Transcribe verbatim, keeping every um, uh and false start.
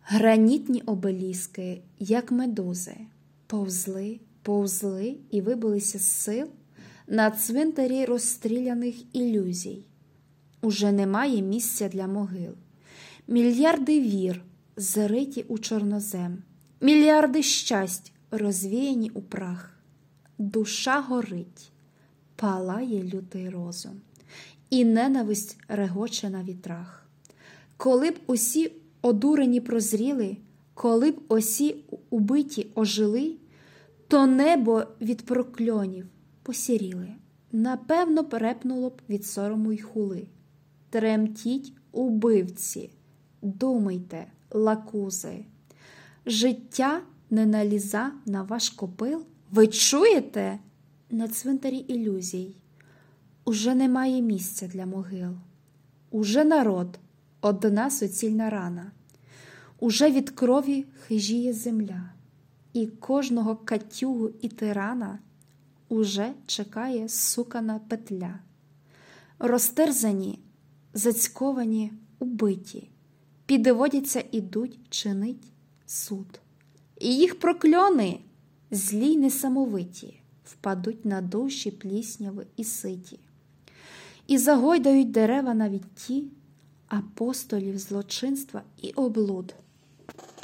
Гранітні обеліски, як медузи, повзли, повзли і вибилися з сил на цвинтарі розстріляних ілюзій. Уже немає місця для могил. Мільярди вір зариті у чорнозем, мільярди щастя розвіяні у прах. Душа горить, палає лютий розум, і ненависть регоче на вітрах. Коли б усі одурені прозріли, коли б усі убиті ожили, то небо від прокльонів посіріли, напевно, перепнуло б від сорому й хули. Тремтіть, убивці, думайте, лакузи, життя не наліза на ваш копил. Ви чуєте? На цвинтарі ілюзій уже немає місця для могил. Уже народ – одна суцільна рана. Уже від крові хижіє земля. І кожного катюгу і тирана уже чекає сукана петля. Розтерзані, зацьковані, убиті, підводяться ідуть чинить суд. І їх прокльони, злі й несамовиті, впадуть на душі плісняви і ситі. І загойдають дерева навіть ті апостолів злочинства і облуд.